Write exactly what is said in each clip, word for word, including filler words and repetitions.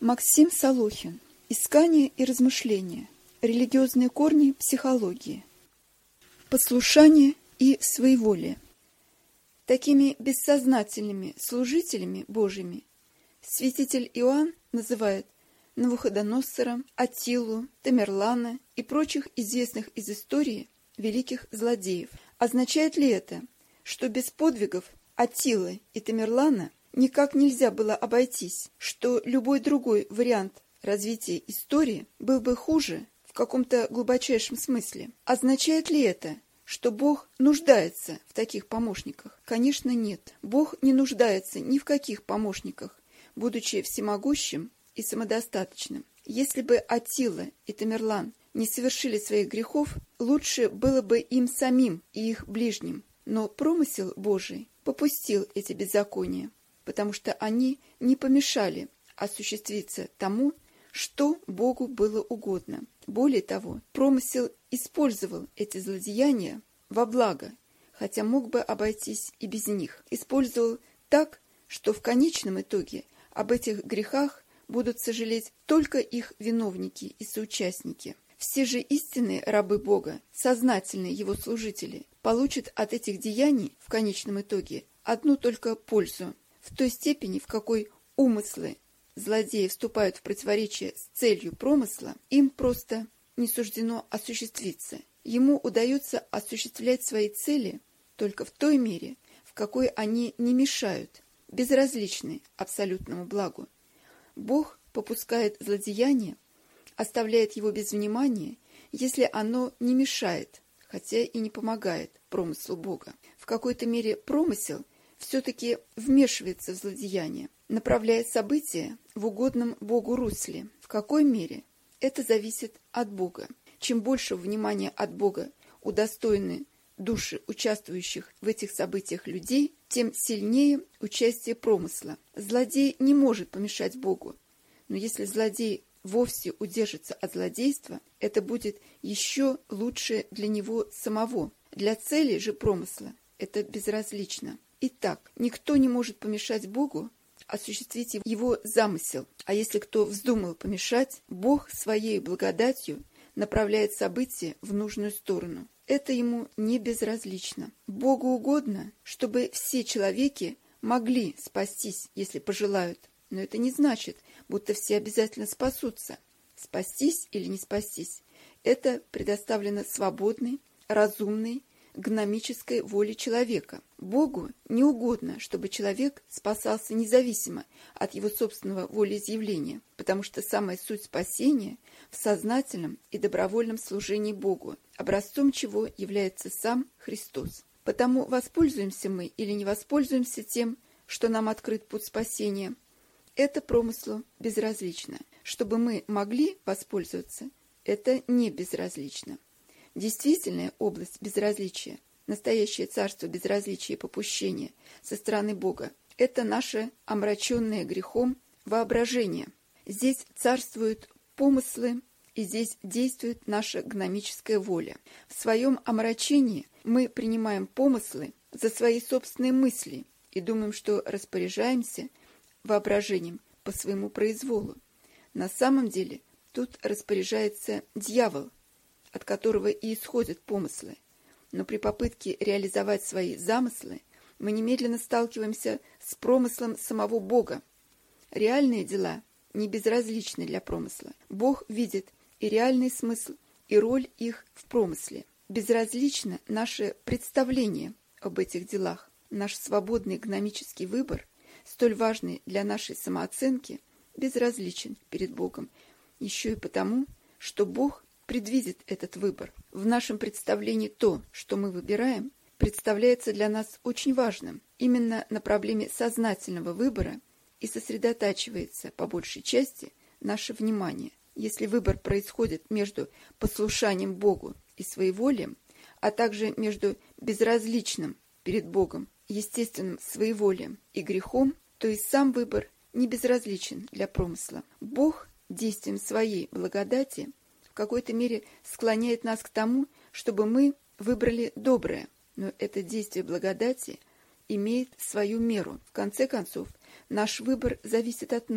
Максим Солохин. Искание и размышления. Религиозные корни психологии. Послушание и своеволие. Такими бессознательными служителями Божьими святитель Иоанн называет Навуходоносора, Аттилу, Тамерлана и прочих известных из истории великих злодеев. Означает ли это, что без подвигов Аттилы и Тамерлана никак нельзя было обойтись, что любой другой вариант развития истории был бы хуже в каком-то глубочайшем смысле? Означает ли это, что Бог нуждается в таких помощниках? Конечно, нет. Бог не нуждается ни в каких помощниках, будучи всемогущим и самодостаточным. Если бы Аттила и Тамерлан не совершили своих грехов, лучше было бы им самим и их ближним. Но промысел Божий попустил эти беззакония, потому что они не помешали осуществиться тому, что Богу было угодно. Более того, промысел использовал эти злодеяния во благо, хотя мог бы обойтись и без них. Использовал так, что в конечном итоге об этих грехах будут сожалеть только их виновники и соучастники. Все же истинные рабы Бога, сознательные Его служители, получат от этих деяний в конечном итоге одну только пользу. В той степени, в какой умыслы злодеи вступают в противоречие с целью промысла, им просто не суждено осуществиться. Ему удается осуществлять свои цели только в той мере, в какой они не мешают, безразличны абсолютному благу. Бог попускает злодеяние, оставляет его без внимания, если оно не мешает, хотя и не помогает промыслу Бога. В какой-то мере промысел все-таки вмешивается в злодеяние, направляя события в угодном Богу русле. В какой мере? Это зависит от Бога. Чем больше внимания от Бога удостоены души участвующих в этих событиях людей, тем сильнее участие промысла. Злодей не может помешать Богу, но если злодей вовсе удержится от злодейства, это будет еще лучше для него самого. Для цели же промысла это безразлично. Итак, никто не может помешать Богу осуществить его замысел, а если кто вздумал помешать, Бог своей благодатью направляет события в нужную сторону. Это ему не безразлично. Богу угодно, чтобы все человеки могли спастись, если пожелают, но это не значит, будто все обязательно спасутся. Спастись или не спастись – это предоставлено свободной, разумной, гномической воле человека. Богу не угодно, чтобы человек спасался независимо от его собственного волеизъявления, потому что самая суть спасения в сознательном и добровольном служении Богу, образцом чего является сам Христос. Потому воспользуемся мы или не воспользуемся тем, что нам открыт путь спасения, это промыслу безразлично. Чтобы мы могли воспользоваться, это не безразлично. Действительная область безразличия, настоящее царство безразличия и попущения со стороны Бога – это наше омраченное грехом воображение. Здесь царствуют помыслы, и здесь действует наша гномическая воля. В своем омрачении мы принимаем помыслы за свои собственные мысли и думаем, что распоряжаемся воображением по своему произволу. На самом деле тут распоряжается дьявол, от которого и исходят помыслы. Но при попытке реализовать свои замыслы мы немедленно сталкиваемся с промыслом самого Бога. Реальные дела не безразличны для промысла. Бог видит и реальный смысл, и роль их в промысле. Безразлично наше представление об этих делах. Наш свободный гномический выбор, столь важный для нашей самооценки, безразличен перед Богом, еще и потому, что Бог предвидит этот выбор. В нашем представлении то, что мы выбираем, представляется для нас очень важным. Именно на проблеме сознательного выбора и сосредотачивается по большей части наше внимание. Если выбор происходит между послушанием Богу и своеволием, а также между безразличным перед Богом, естественным своеволием и грехом, то и сам выбор не безразличен для промысла. Бог действием своей благодати в какой-то мере склоняет нас к тому, чтобы мы выбрали доброе, но это действие благодати имеет свою меру. В конце концов, наш выбор зависит от нас,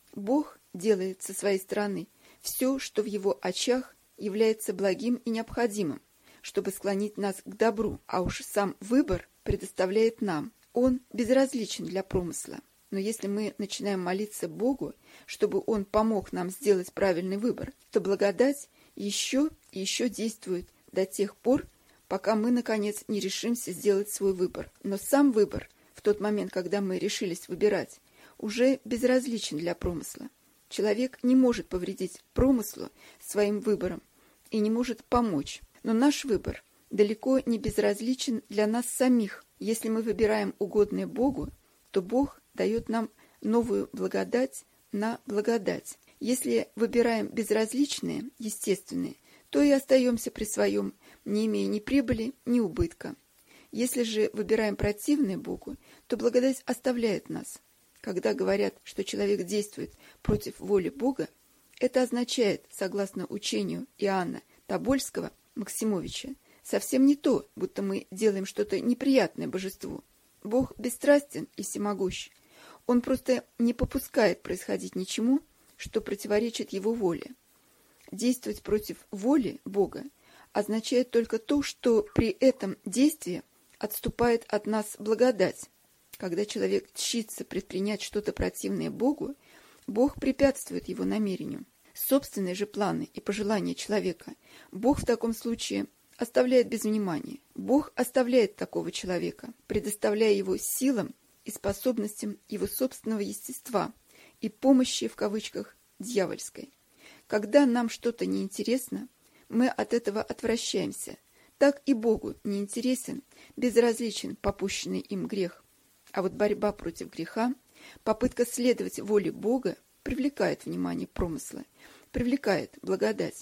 Бог делает со своей стороны все, что в его очах является благим и необходимым, чтобы склонить нас к добру, а уж сам выбор предоставляет нам. Он безразличен для промысла. Но если мы начинаем молиться Богу, чтобы Он помог нам сделать правильный выбор, то благодать еще и еще действует до тех пор, пока мы, наконец, не решимся сделать свой выбор. Но сам выбор, в тот момент, когда мы решились выбирать, уже безразличен для промысла. Человек не может повредить промыслу своим выбором и не может помочь. Но наш выбор далеко не безразличен для нас самих. Если мы выбираем угодное Богу, то Бог дает нам новую благодать на благодать. Если выбираем безразличные, естественные, то и остаемся при своем, не имея ни прибыли, ни убытка. Если же выбираем противное Богу, то благодать оставляет нас. Когда говорят, что человек действует против воли Бога, это означает, согласно учению Иоанна Тобольского Максимовича, совсем не то, будто мы делаем что-то неприятное божеству. Бог бесстрастен и всемогущ. Он просто не попускает происходить ничему, что противоречит его воле. Действовать против воли Бога означает только то, что при этом действии отступает от нас благодать. Когда человек тщится предпринять что-то противное Богу, Бог препятствует его намерению. Собственные же планы и пожелания человека Бог в таком случае оставляет без внимания. Бог оставляет такого человека, предоставляя его силам и способностям его собственного естества и помощи, в кавычках, дьявольской. Когда нам что-то неинтересно, мы от этого отвращаемся. Так и Богу неинтересен, безразличен попущенный им грех. А вот борьба против греха, попытка следовать воле Бога привлекает внимание промысла, привлекает благодать.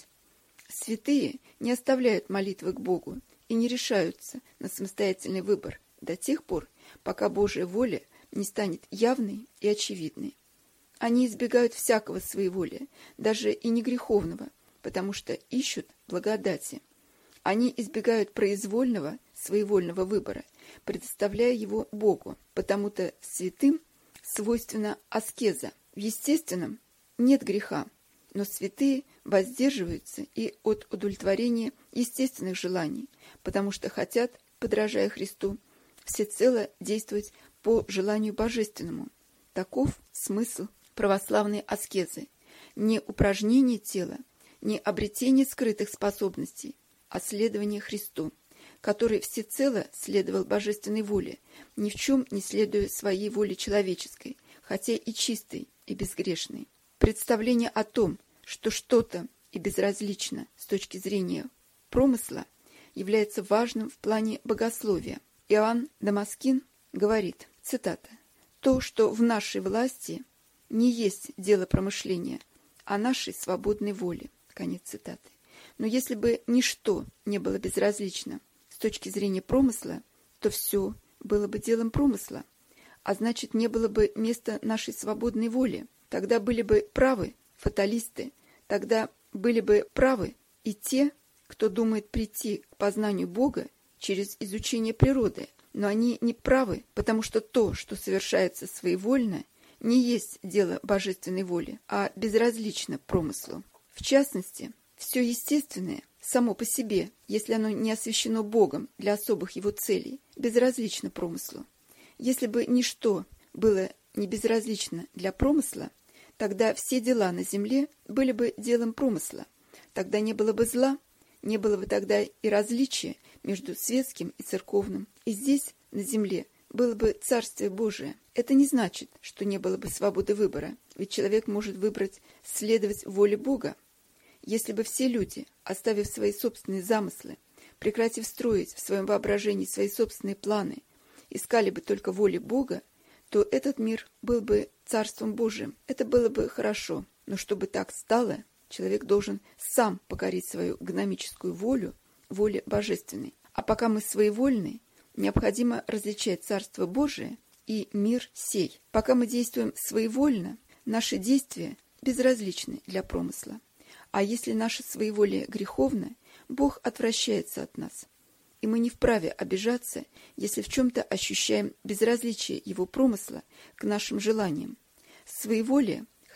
Святые не оставляют молитвы к Богу и не решаются на самостоятельный выбор до тех пор, пока Божья воля не станет явной и очевидной. Они избегают всякого своеволия, даже и не греховного, потому что ищут благодати. Они избегают произвольного, своевольного выбора, предоставляя его Богу, потому-то святым свойственна аскеза. В естественном нет греха, но святые воздерживаются и от удовлетворения естественных желаний, потому что хотят, подражая Христу, всецело действовать по желанию божественному. Таков смысл православной аскезы. Не упражнение тела, не обретение скрытых способностей, а следование Христу, который всецело следовал божественной воле, ни в чем не следуя своей воле человеческой, хотя и чистой, и безгрешной. Представление о том, что что-то и безразлично с точки зрения промысла, является важным в плане богословия. Иоанн Дамаскин говорит, цитата, «То, что в нашей власти, не есть дело промышления, а нашей свободной воли». Конец цитаты. Но если бы ничто не было безразлично с точки зрения промысла, то все было бы делом промысла, а значит, не было бы места нашей свободной воли. Тогда были бы правы фаталисты, тогда были бы правы и те, кто думает прийти к познанию Бога через изучение природы, но они не правы, потому что то, что совершается своевольно, не есть дело божественной воли, а безразлично промыслу. В частности, все естественное само по себе, если оно не освящено Богом для особых его целей, безразлично промыслу. Если бы ничто было не безразлично для промысла, тогда все дела на земле были бы делом промысла. Тогда не было бы зла, не было бы тогда и различия между светским и церковным. И здесь, на земле, было бы Царствие Божие. Это не значит, что не было бы свободы выбора, ведь человек может выбрать следовать воле Бога. Если бы все люди, оставив свои собственные замыслы, прекратив строить в своем воображении свои собственные планы, искали бы только воли Бога, то этот мир был бы Царством Божиим. Это было бы хорошо, но чтобы так стало, человек должен сам покорить свою гномическую волю, воле божественной. А пока мы своевольны, необходимо различать Царство Божие и мир сей. Пока мы действуем своевольно, наши действия безразличны для промысла. А если наше своеволие греховно, Бог отвращается от нас. И мы не вправе обижаться, если в чем-то ощущаем безразличие Его промысла к нашим желаниям. Своеволие,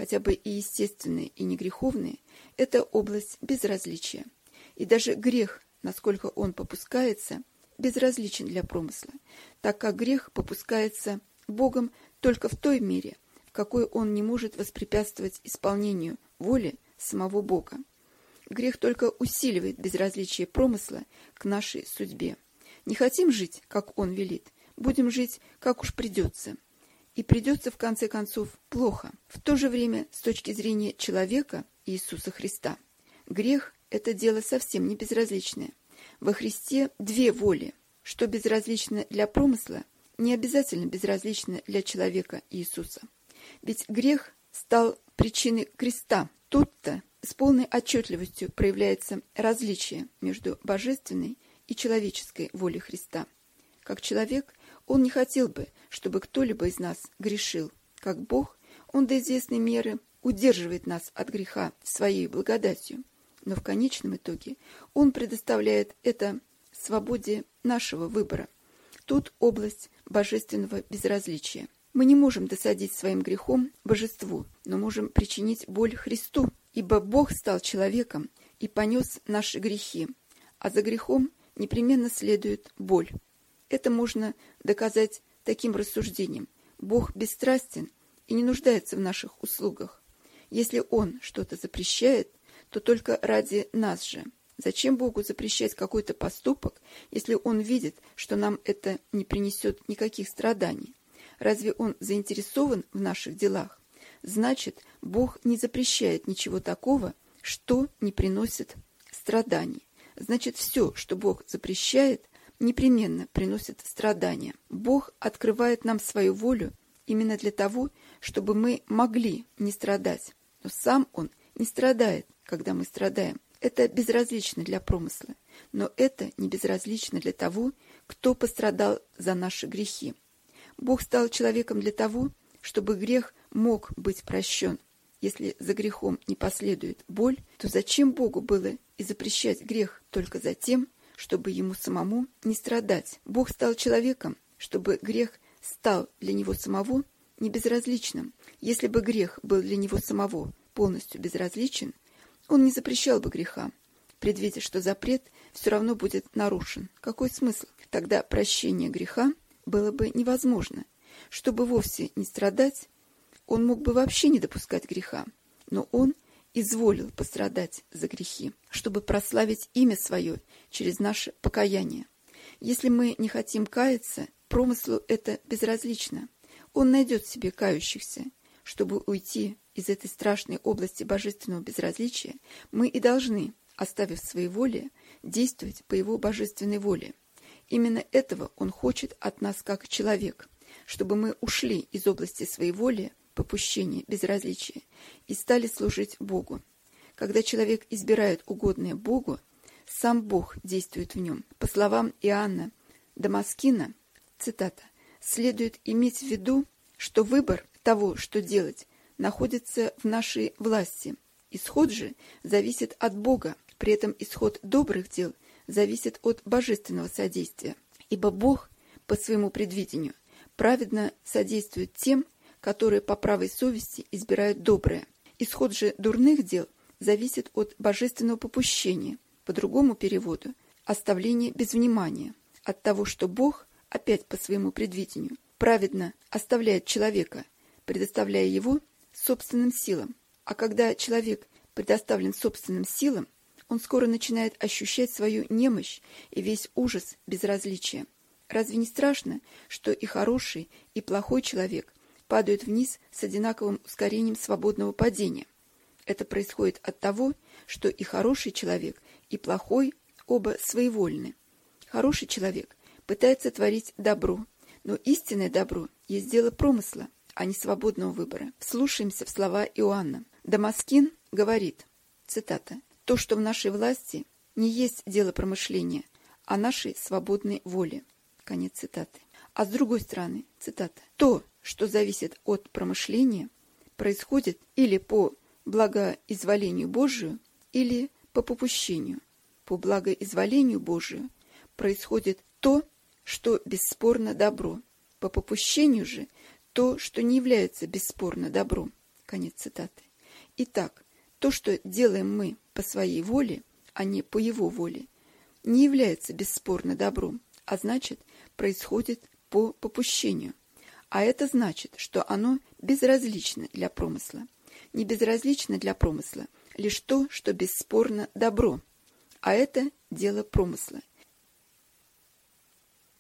хотя бы и естественные, и негреховные, это область безразличия. И даже грех, насколько он попускается, безразличен для промысла, так как грех попускается Богом только в той мере, в какой он не может воспрепятствовать исполнению воли самого Бога. Грех только усиливает безразличие промысла к нашей судьбе. Не хотим жить, как он велит, будем жить, как уж придется. И придется, в конце концов, плохо. В то же время, с точки зрения человека Иисуса Христа, грех – это дело совсем не безразличное. Во Христе две воли. Что безразлично для промысла, не обязательно безразлично для человека Иисуса. Ведь грех стал причиной креста. Тут-то с полной отчетливостью проявляется различие между божественной и человеческой волей Христа. Как человек, он не хотел бы, чтобы кто-либо из нас грешил. Как Бог, он до известной меры удерживает нас от греха своей благодатью. Но в конечном итоге он предоставляет это свободе нашего выбора. Тут область божественного безразличия. Мы не можем досадить своим грехом божеству, но можем причинить боль Христу, ибо Бог стал человеком и понес наши грехи, а за грехом непременно следует боль. Это можно доказать таким рассуждением. Бог бесстрастен и не нуждается в наших услугах. Если Он что-то запрещает, то только ради нас же. Зачем Богу запрещать какой-то поступок, если Он видит, что нам это не принесет никаких страданий? Разве Он заинтересован в наших делах? Значит, Бог не запрещает ничего такого, что не приносит страданий. Значит, все, что Бог запрещает, непременно приносит страдания. Бог открывает нам свою волю именно для того, чтобы мы могли не страдать. Но сам Он не страдает, когда мы страдаем. Это безразлично для промысла, но это не безразлично для того, кто пострадал за наши грехи. Бог стал человеком для того, чтобы грех мог быть прощен. Если за грехом не последует боль, то зачем Богу было и запрещать грех только за тем, чтобы ему самому не страдать? Бог стал человеком, чтобы грех стал для него самого не безразличным. Если бы грех был для него самого полностью безразличен, он не запрещал бы греха, предвидя, что запрет все равно будет нарушен. Какой смысл? Тогда прощение греха было бы невозможно. Чтобы вовсе не страдать, он мог бы вообще не допускать греха, но он изволил пострадать за грехи, чтобы прославить имя свое через наше покаяние. Если мы не хотим каяться, промыслу это безразлично. Он найдет себе кающихся. Чтобы уйти из этой страшной области божественного безразличия, мы и должны, оставив свои воли, действовать по его божественной воле. Именно этого он хочет от нас как человек, чтобы мы ушли из области своей воли, попущения, безразличия и стали служить Богу. Когда человек избирает угодное Богу, сам Бог действует в нем. По словам Иоанна Дамаскина, цитата, «следует иметь в виду, что выбор того, что делать, находится в нашей власти. Исход же зависит от Бога, при этом исход добрых дел зависит от божественного содействия. Ибо Бог, по своему предвидению, праведно содействует тем, которые по правой совести избирают доброе. Исход же дурных дел зависит от божественного попущения, по другому переводу – оставление без внимания, от того, что Бог, опять по своему предвидению, праведно оставляет человека, предоставляя его собственным силам. А когда человек предоставлен собственным силам, он скоро начинает ощущать свою немощь и весь ужас безразличия. Разве не страшно, что и хороший, и плохой человек падают вниз с одинаковым ускорением свободного падения? Это происходит от того, что и хороший человек, и плохой оба своевольны. Хороший человек пытается творить добро, но истинное добро есть дело промысла, а не свободного выбора. Вслушаемся в слова Иоанна. Дамаскин говорит, цитата, «То, что в нашей власти, не есть дело промышления, а нашей свободной воли». Конец цитаты. А с другой стороны, цитата, «То, что зависит от промышления, происходит или по благоизволению Божию, или по попущению. По благоизволению Божию происходит то, что бесспорно добро, по попущению же то, что не является бесспорно добром». Конец цитаты. Итак, то, что делаем мы по своей воле, а не по его воле, не является бесспорно добром, а значит, происходит по попущению. А это значит, что оно безразлично для промысла. Не безразлично для промысла лишь то, что бесспорно добро, а это дело промысла,